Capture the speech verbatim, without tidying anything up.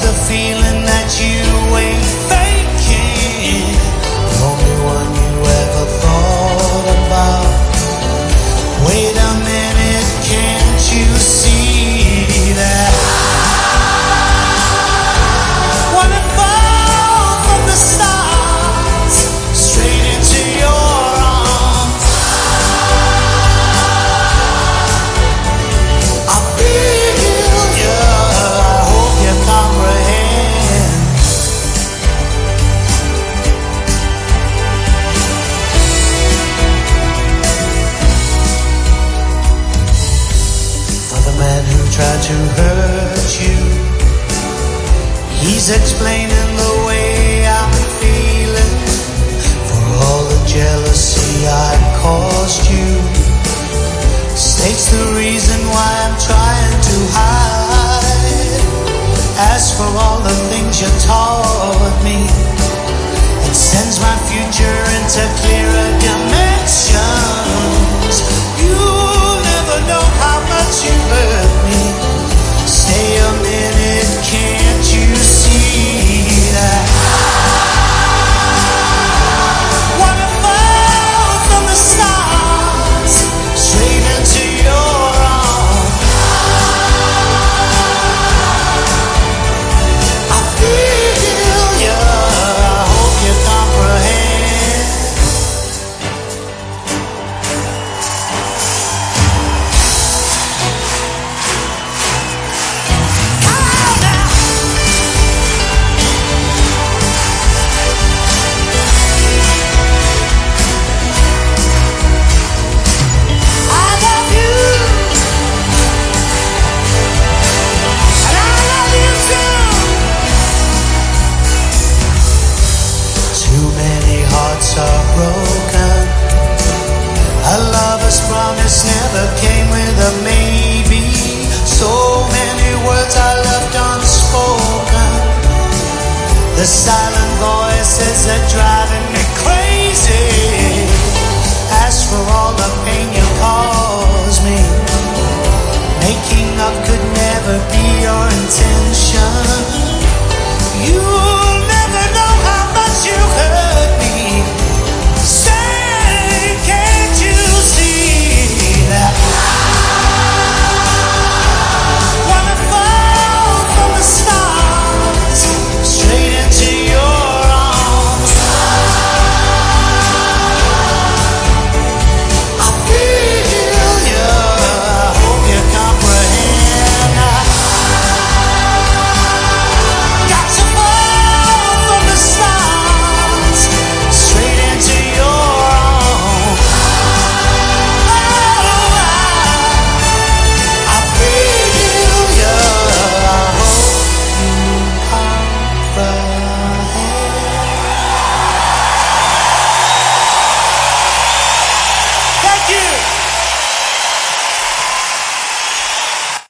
the feeling that you ain't faking, the only one you ever thought about. Wait a minute, can't you see that? Wanna fall from the stars straight into your arms. I feel you, I hope you comprehend. For the man who tried to hurt you, he's explaining the way I'm feeling. For all the jealousy I caused you, states the reason why I'm trying to hide. As for all the things you taught me, it sends my future into clearer dimensions. You'll never know how much you hurt me. Stay a minute, can't you see that? Wanna fall from the stars straight into your arms. I feel you, I hope you comprehend. Oh, now. I love you, and I love you too. Too many hearts are broken. A lover's promise never came with a maybe. So many words are left unspoken. The silent voices are driving